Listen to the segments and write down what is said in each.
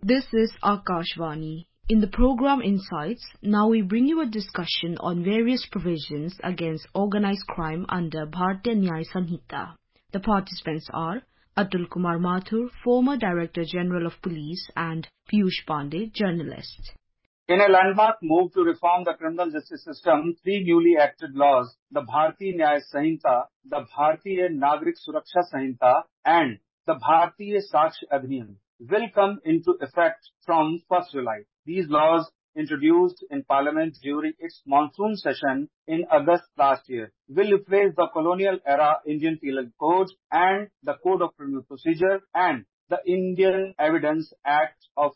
This is Akashvani. In the program Insights, now we bring you a discussion on various provisions against organized crime under Bharatiya Nyaya Sanhita. The participants are Atul Kumar Mathur, former Director General of Police, and Piyush Pandey, journalist. In a landmark move to reform the criminal justice system, three newly acted laws, the Bharatiya Nyaya Sanhita, the Bharatiya Nagrik Suraksha Sanhita, and the Bharatiya Sakshi Adhiniyam, will come into effect from 1st July. These laws, introduced in Parliament during its monsoon session in August last year, will replace the colonial-era Indian Penal Code and the Code of Criminal Procedure and the Indian Evidence Act of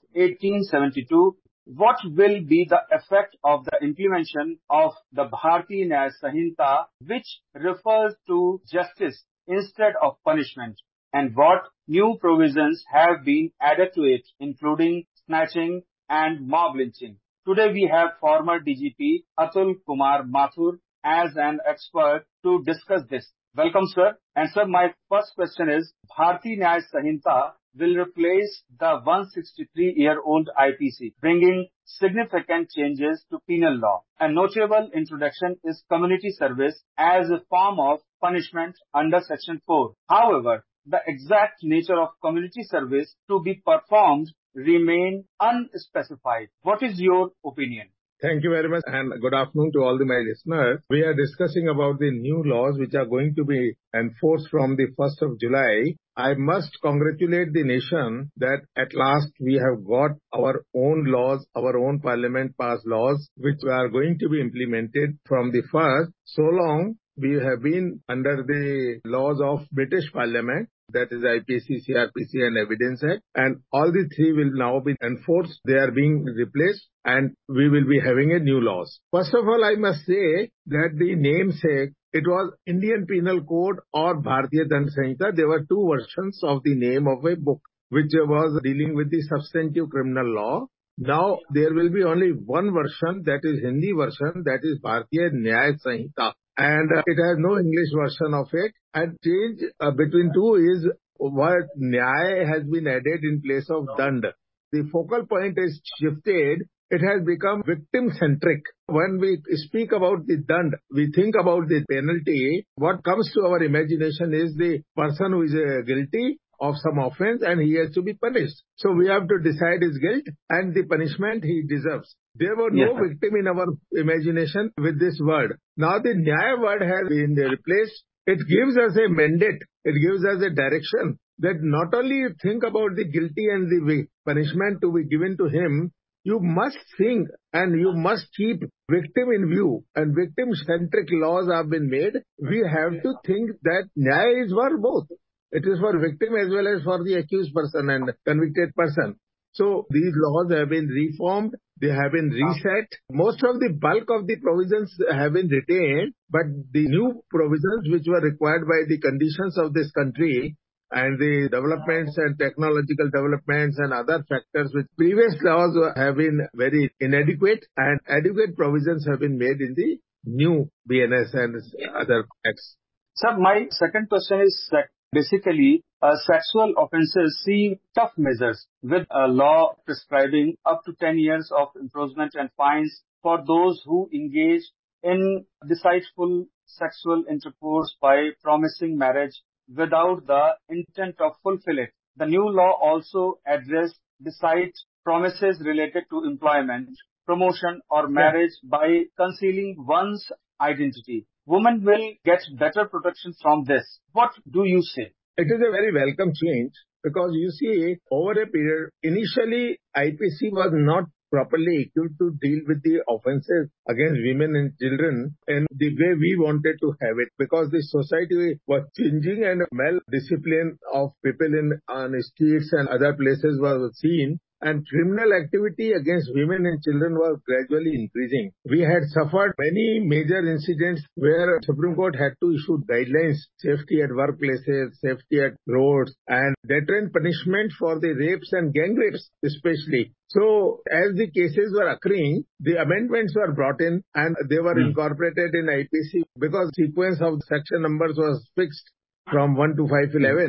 1872. What will be the effect of the implementation of the Bharatiya Nyaya Sanhita, which refers to justice instead of punishment? And what new provisions have been added to it, including snatching and mob lynching? Today we have former DGP Atul Kumar Mathur as an expert to discuss this. Welcome, sir. And sir, my first question is, Bharatiya Nyaya Sanhita will replace the 163-year-old IPC, bringing significant changes to penal law. A notable introduction is community service as a form of punishment under Section 4. However, the exact nature of community service to be performed remain unspecified. What is your opinion? Thank you very much and good afternoon to all my listeners. We are discussing about the new laws which are going to be enforced from the 1st of July. I must congratulate the nation that at last we have got our own laws, our own parliament passed laws which are going to be implemented from the 1st. So long we have been under the laws of British Parliament, that is IPC, CRPC and Evidence Act, and all the three will now be enforced. They are being replaced and we will be having a new laws. First of all, I must say that the namesake, it was Indian Penal Code or Bharatiya Dand Sanhita. There were two versions of the name of a book which was dealing with the substantive criminal law. Now there will be only one version, that is Hindi version, that is Bharatiya Nyaya Sanhita. And it has no English version of it. And change between two is what Nyaya has been added in place of Dand. The focal point is shifted. It has become victim-centric. When we speak about the Dand, we think about the penalty. What comes to our imagination is the person who is guilty of some offense and he has to be punished. So we have to decide his guilt and the punishment he deserves. There was no victim in our imagination with this word. Now the Nyaya word has been replaced. It gives us a mandate. It gives us a direction that not only you think about the guilty and the punishment to be given to him, you must think and you must keep victim in view, and victim-centric laws have been made. We have to think that Nyaya is for both. It is for victim as well as for the accused person and convicted person. So these laws have been reformed, they have been reset. Most of the bulk of the provisions have been retained, but the new provisions which were required by the conditions of this country and the developments and technological developments and other factors which previous laws have been very inadequate, and adequate provisions have been made in the new BNS and other acts. Sir, my second question is that basically, sexual offences see tough measures with a law prescribing up to 10 years of imprisonment and fines for those who engage in deceitful sexual intercourse by promising marriage without the intent of fulfill it. The new law also addressed deceit promises related to employment, promotion or marriage by concealing one's identity. Women will get better protection from this. What do you say? It is a very welcome change because you see, over a period, initially IPC was not properly equipped to deal with the offences against women and children in the way we wanted to have it, because the society was changing and mal-discipline of people on streets and other places was seen. And criminal activity against women and children was gradually increasing. We had suffered many major incidents where Supreme Court had to issue guidelines, safety at workplaces, safety at roads, and deterrent punishment for the rapes and gang rapes especially. So as the cases were occurring, the amendments were brought in and they were incorporated in IPC because sequence of section numbers was fixed from 1 to 511.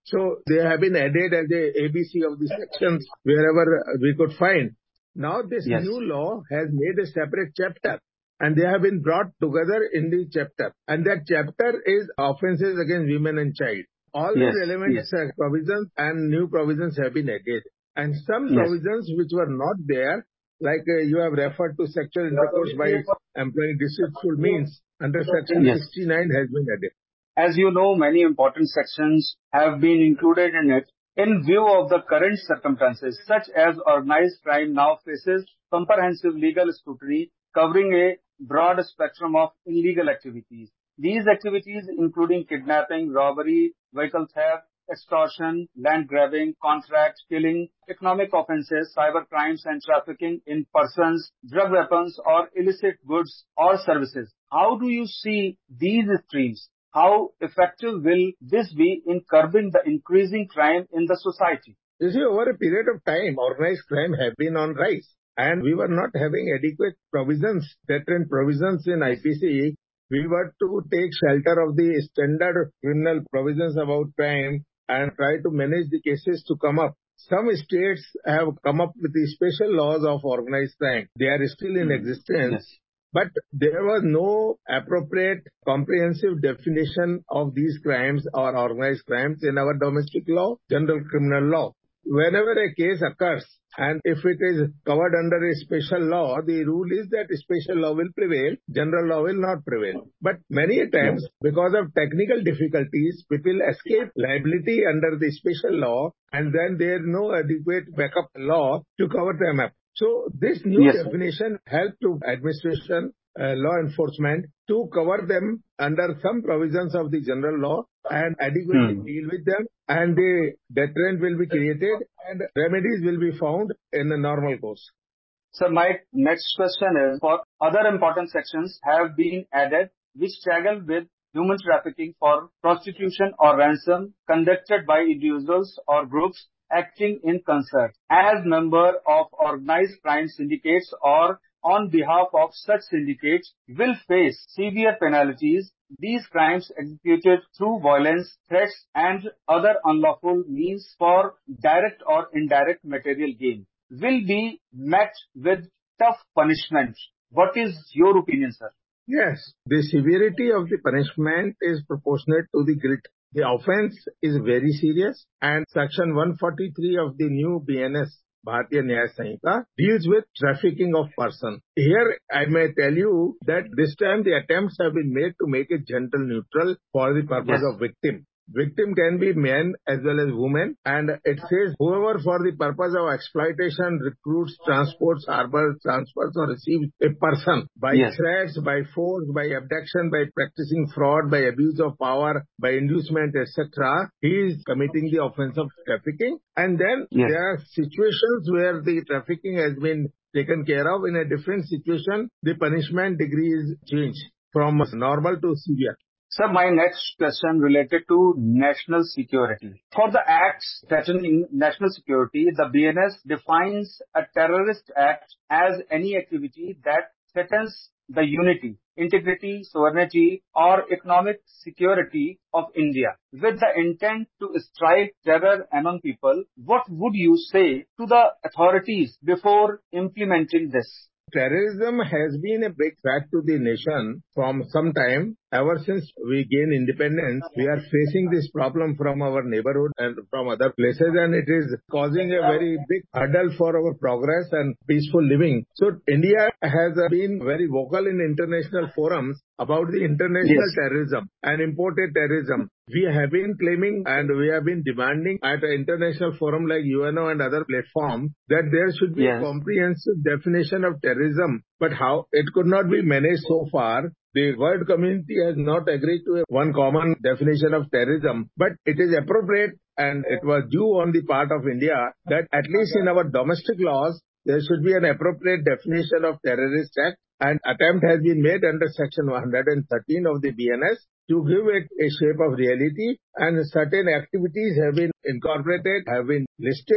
So they have been added as a ABC of the sections wherever we could find. Now this Yes. new law has made a separate chapter and they have been brought together in the chapter. And that chapter is offences against women and child. All the Yes. relevant Yes. provisions and new provisions have been added. And some Yes. provisions which were not there, like you have referred to sexual intercourse by employing deceitful means, under section Yes. 69 has been added. As you know, many important sections have been included in it in view of the current circumstances, such as organized crime now faces comprehensive legal scrutiny covering a broad spectrum of illegal activities. These activities including kidnapping, robbery, vehicle theft, extortion, land grabbing, contract killing, economic offences, cyber crimes and trafficking in persons, drug weapons or illicit goods or services. How do you see these streams? How effective will this be in curbing the increasing crime in the society? You see, over a period of time, organized crime have been on rise. And we were not having adequate provisions, deterrent provisions in IPC. We were to take shelter of the standard criminal provisions about crime and try to manage the cases to come up. Some states have come up with the special laws of organized crime. They are still in existence. Yes. But there was no appropriate comprehensive definition of these crimes or organized crimes in our domestic law, general criminal law. Whenever a case occurs, and if it is covered under a special law, the rule is that special law will prevail, general law will not prevail. But many times, because of technical difficulties, people escape liability under the special law, and then there is no adequate backup law to cover them up. So this new definition helped to administration, law enforcement to cover them under some provisions of the general law and adequately deal with them, and the deterrent will be created and remedies will be found in the normal course. So my next question is, for other important sections have been added which struggle with human trafficking for prostitution or ransom conducted by individuals or groups acting in concert as member of organized crime syndicates or on behalf of such syndicates will face severe penalties. These crimes executed through violence, threats and other unlawful means for direct or indirect material gain will be met with tough punishment. What is your opinion, sir? Yes, the severity of the punishment is proportionate to the guilt. The offense is very serious, and section 143 of the new BNS, Bharatiya Nyaya Sanhita, deals with trafficking of person. Here, I may tell you that this time the attempts have been made to make it gender neutral for the purpose of victim. Victim can be men as well as women, and it says whoever for the purpose of exploitation recruits, transports, harbors, transfers or receives a person by threats, by force, by abduction, by practicing fraud, by abuse of power, by inducement, etc., he is committing the offense of trafficking. And then there are situations where the trafficking has been taken care of. In a different situation, the punishment degree is changed from normal to severe. Sir, my next question related to national security. For the acts threatening national security, the BNS defines a terrorist act as any activity that threatens the unity, integrity, sovereignty or economic security of India with the intent to strike terror among people. What would you say to the authorities before implementing this? Terrorism has been a big threat to the nation from some time. Ever since we gained independence, we are facing this problem from our neighborhood and from other places, and it is causing a very big hurdle for our progress and peaceful living. So India has been very vocal in international forums about the international terrorism and imported terrorism. We have been claiming and we have been demanding at an international forum like UNO and other platforms that there should be a comprehensive definition of terrorism. But how it could not be managed so far. The world community has not agreed to one common definition of terrorism, but it is appropriate and it was due on the part of India that at least in our domestic laws, there should be an appropriate definition of terrorist act, and attempt has been made under section 113 of the BNS to give it a shape of reality, and certain activities have been incorporated, have been listed,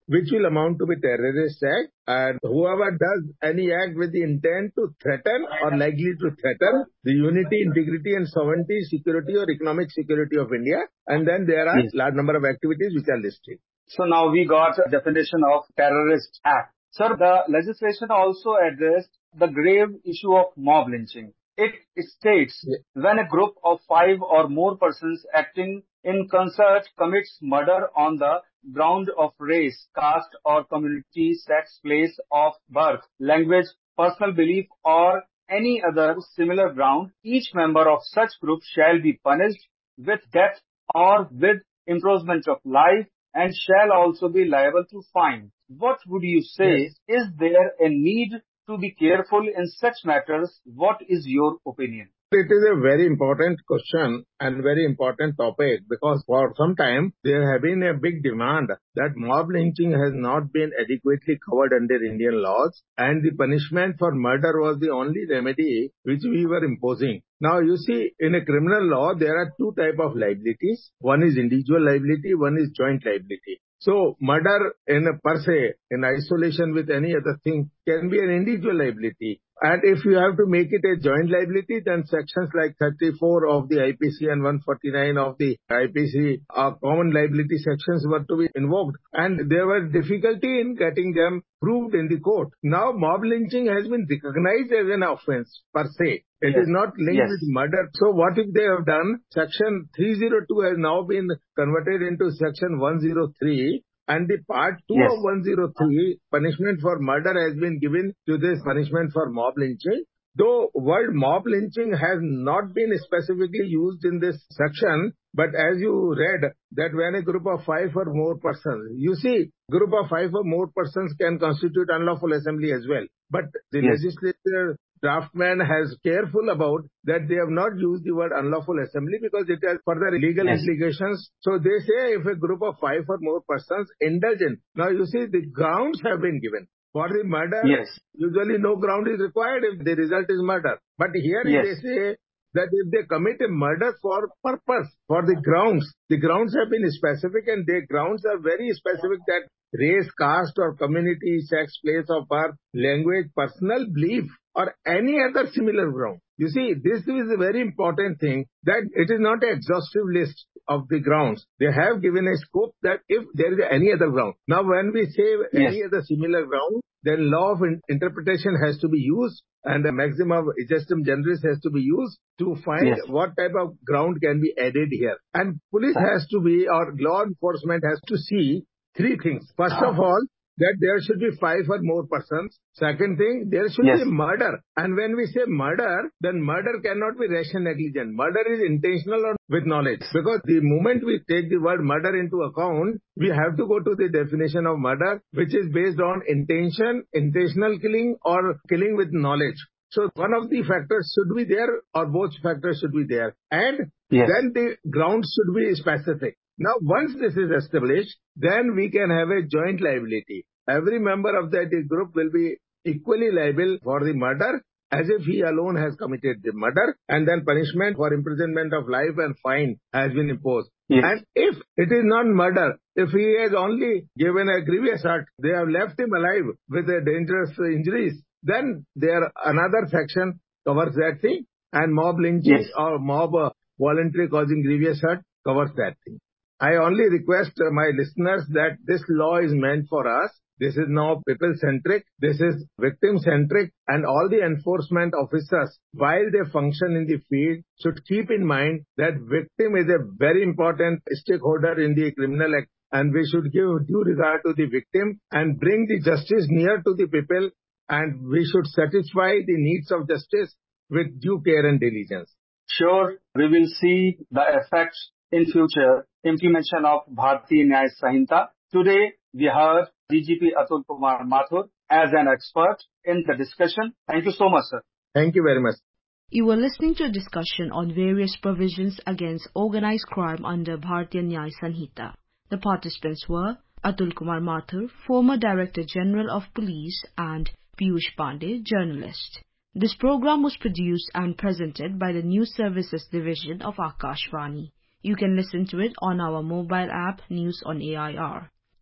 which will amount to be terrorist act, and whoever does any act with the intent to threaten or likely to threaten the unity, integrity and sovereignty, security or economic security of India, and then there are large number of activities which are listed. So now we got a definition of terrorist act. Sir, the legislation also addressed the grave issue of mob lynching. It states when a group of 5 or more persons acting in concert commits murder on the ground of race, caste or community, sex, place of birth, language, personal belief or any other similar ground, each member of such group shall be punished with death or with imprisonment of life and shall also be liable to fine. What would you say? Is there a need to be careful in such matters? What is your opinion? It is a very important question and very important topic, because for some time there have been a big demand that mob lynching has not been adequately covered under Indian laws, and the punishment for murder was the only remedy which we were imposing. Now you see, in a criminal law there are two types of liabilities. One is individual liability, one is joint liability. So murder in a per se, in isolation with any other thing, can be an individual liability. And if you have to make it a joint liability, then sections like 34 of the IPC and 149 of the IPC common liability sections were to be invoked. And there was difficulty in getting them proved in the court. Now mob lynching has been recognized as an offense per se. It is not linked with murder. So what if they have done? Section 302 has now been converted into section 103. And the part 2 of 103, punishment for murder, has been given to this punishment for mob lynching. Though word mob lynching has not been specifically used in this section, but as you read, that when a group of 5 or more persons, you see, group of 5 or more persons can constitute unlawful assembly as well. But the legislature draftman has careful about that they have not used the word unlawful assembly because it has further legal implications. So they say if a group of 5 or more persons indulge in. Now you see the grounds have been given. For the murder, usually no ground is required if the result is murder. But here they say that if they commit a murder for purpose, for the grounds have been specific, and their grounds are very specific, that race, caste or community, sex, place of birth, language, personal belief or any other similar ground. You see, this is a very important thing, that it is not an exhaustive list of the grounds. They have given a scope that if there is any other ground. Now when we say any other similar ground, then law of interpretation has to be used, and the maximum justum generis has to be used to find what type of ground can be added here. And police has to be, or law enforcement has to see three things. First of all, that there should be 5 or more persons. Second thing, there should be murder. And when we say murder, then murder cannot be rash and negligent. Murder is intentional or with knowledge. Because the moment we take the word murder into account, we have to go to the definition of murder, which is based on intention, intentional killing or killing with knowledge. So one of the factors should be there, or both factors should be there. And then the grounds should be specific. Now, once this is established, then we can have a joint liability. Every member of that group will be equally liable for the murder as if he alone has committed the murder, and then punishment for imprisonment of life and fine has been imposed. And if it is not murder, if he has only given a grievous hurt, they have left him alive with a dangerous injuries, then there another section covers that thing, and mob lynching or mob voluntary causing grievous hurt covers that thing. I only request my listeners that this law is meant for us. This is now people-centric, this is victim-centric, and all the enforcement officers, while they function in the field, should keep in mind that victim is a very important stakeholder in the criminal act, and we should give due regard to the victim and bring the justice near to the people, and we should satisfy the needs of justice with due care and diligence. Sure, we will see the effects in future implementation of Bharatiya Nyaya Sanhita. Today, we heard DGP Atul Kumar Mathur as an expert in the discussion. Thank you so much, sir. Thank you very much. You were listening to a discussion on various provisions against organized crime under Bharatiya Nyaya Sanhita. The participants were Atul Kumar Mathur, former Director General of Police, and Piyush Pandey, journalist. This program was produced and presented by the News Services Division of Akashvani. You can listen to it on our mobile app, News on AIR.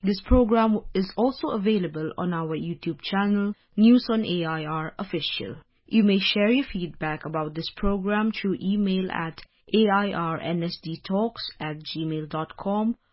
This program is also available on our YouTube channel, News on AIR Official. You may share your feedback about this program through email at airnsdtalks@gmail.com